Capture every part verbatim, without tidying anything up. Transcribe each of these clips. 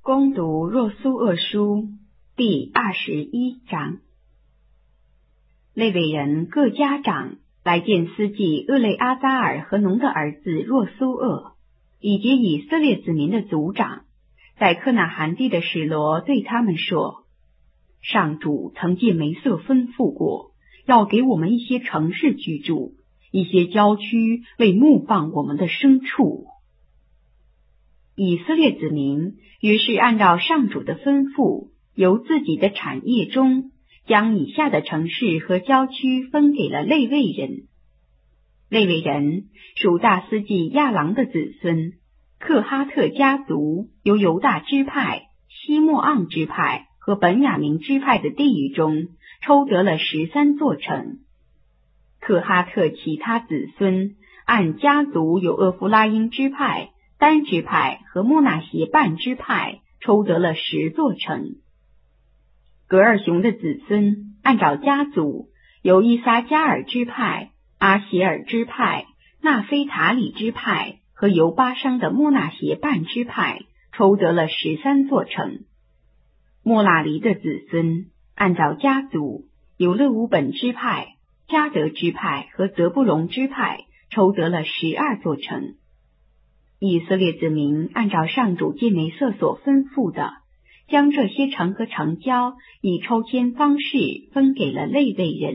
攻读若苏厄书第二十一章。利未人各家长来见司祭厄雷阿扎尔和农的儿子若苏厄，以及以色列子民的族长，在科纳罕地的史罗，对他们说：上主曾借梅瑟吩咐过，要给我们一些城市居住，一些郊区为牧放我们的牲畜。以色列子民于是按照上主的吩咐，由自己的产业中将以下的城市和郊区分给了利未人。利未人属大司祭亚郎的子孙，克哈特家族由犹大支派、西莫盎支派和本雅明支派的地域中抽得了十三座城。克哈特其他子孙按家族有厄弗拉因支派、丹支派和莫纳协半支派抽得了十座城。格尔雄的子孙按照家族由伊撒加尔支派、阿协尔支派、纳菲塔里支派和由巴商的莫纳协半支派抽得了十三座城。莫拉黎的子孙按照家族由勒乌本支派、迦得支派和泽布隆支派抽得了十二座城。以色列子民按照上主借梅瑟所吩咐的，将这些城和城郊以抽签方式分给了利未人。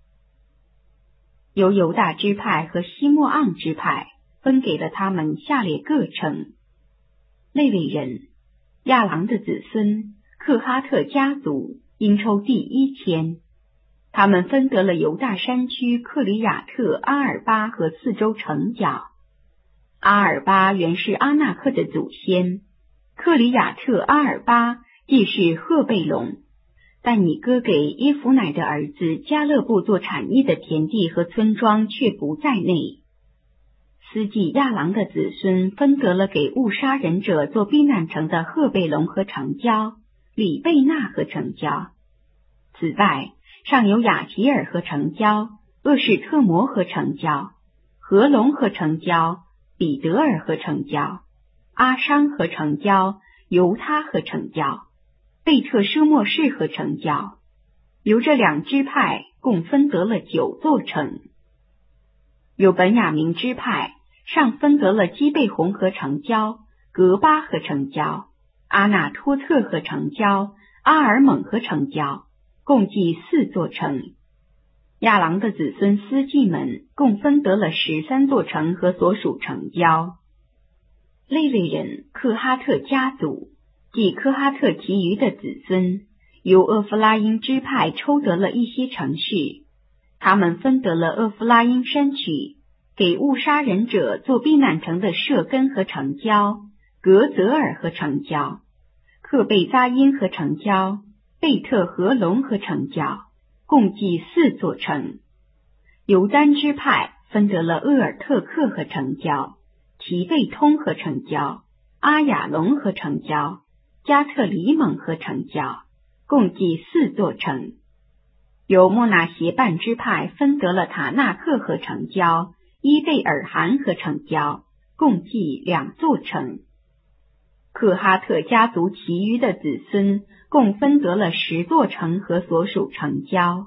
由犹大支派和西莫盎支派分给了他们下列各城：利未人亚郎的子孙克哈特家族应抽第一签，他们分得了犹大山区克里亚特、阿尔巴和四周城角。阿尔巴原是阿纳克的祖先，克里亚特、阿尔巴既是赫贝龙，但你割给耶弗乃的儿子加勒布做产业的田地和村庄却不在内。司祭亚郎的子孙分得了给误杀人者做避难城的赫贝龙和城郊、里贝纳和城郊。此外，尚有雅吉尔和城郊、厄士特摩和城郊、何龙和城郊、彼得尔和城郊、阿商和城郊、犹他和城郊、贝特奢莫士和城郊。由这两支派共分得了九座城。有本雅明支派上分得了基贝红和城郊、格巴和城郊、阿纳托特和城郊、阿尔蒙和城郊，共计四座城。亚郎的子孙司祭们共分得了十三座城和所属城郊。利未人克哈特家族即克哈特其余的子孙，由厄弗拉因支派抽得了一些城市，他们分得了厄弗拉因山区给误杀人者做避难城的舍根和城郊、格泽尔和城郊、克贝扎因和城郊、贝特和龙和城郊，共计四座城。犹丹支派分得了厄尔特克和城郊、提贝通和城郊、阿雅隆和城郊、加特里蒙和城郊，共计四座城。由莫纳协半支派分得了塔纳克和城郊、伊贝尔汗和城郊，共计两座城。克哈特家族其余的子孙共分得了十座城和所属城郊。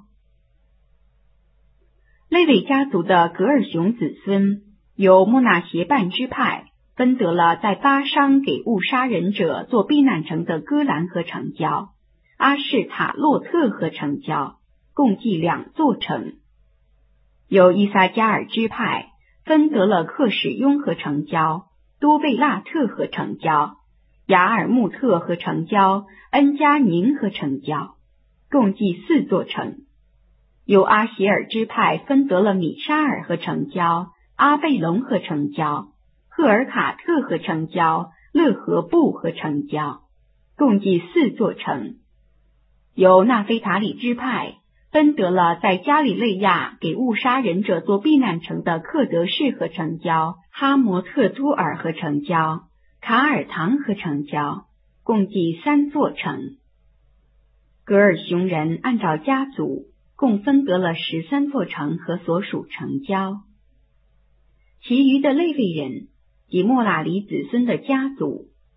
利未家族的格尔雄子孙由莫纳协半支派分得了在巴商给误杀人者做避难城的戈兰和城郊、阿士塔洛特和城郊，共计两座城。由伊撒加尔支派分得了克什雍和城郊、多贝纳特和城郊、雅尔穆特和城郊、恩加宁和城郊，共计四座城。由阿协尔支派分得了米沙尔和城郊、阿贝隆和城郊、赫尔卡特和城郊、勒和布和城郊，共计四座城。由纳菲塔里支派分得了在加里肋亚给误杀人者做避难城的克德士和城郊、哈摩特多尔和城郊、卡尔唐和城郊，共计三座城。格尔雄人按照家族共分得了十三座城和所属城郊。其余的利未人及莫拉黎子孙的家族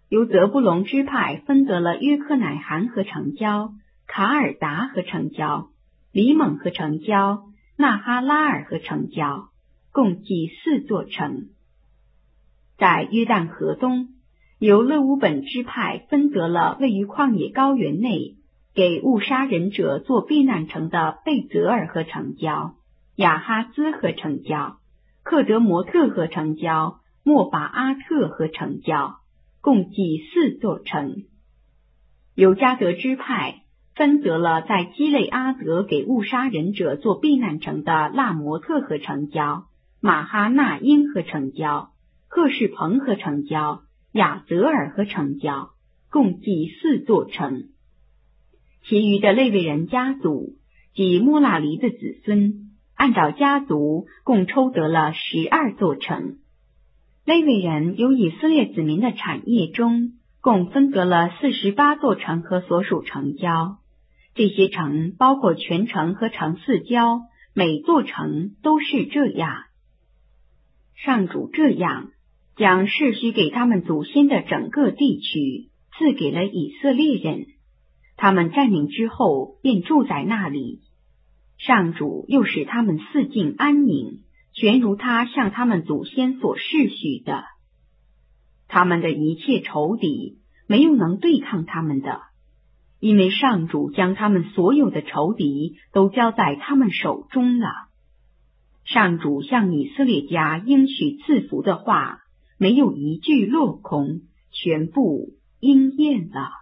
由泽布隆支派分得了约克乃罕和城郊、卡尔达和城郊、里蒙和城郊、纳哈拉尔和城郊，共计四座城。在约旦河东，由勒乌本支派分得了位于旷野高原内给误杀人者做避难城的贝泽尔和城郊、亚哈兹和城郊、克德摩特和城郊、莫法阿特和城郊，共计四座城。由加德支派分得了在基累阿德给误杀人者做避难城的拉摩特和城郊、马哈纳因和城郊、赫士彭和城郊、亚泽尔和城郊，共计四座城。其余的利未人家族及莫拉黎的子孙，按照家族共抽得了十二座城。利未人由以色列子民的产业中，共分得了四十八座城和所属城郊。这些城包括全城和城四郊，每座城都是这样。上主这样将世许给他们祖先的整个地区赐给了以色列人，他们占领之后便住在那里。上主又使他们四境安宁，全如他向他们祖先所示许的。他们的一切仇敌没有能对抗他们的，因为上主将他们所有的仇敌都交在他们手中了。上主向以色列家应许赐福的话，没有一句落空，全部应验了。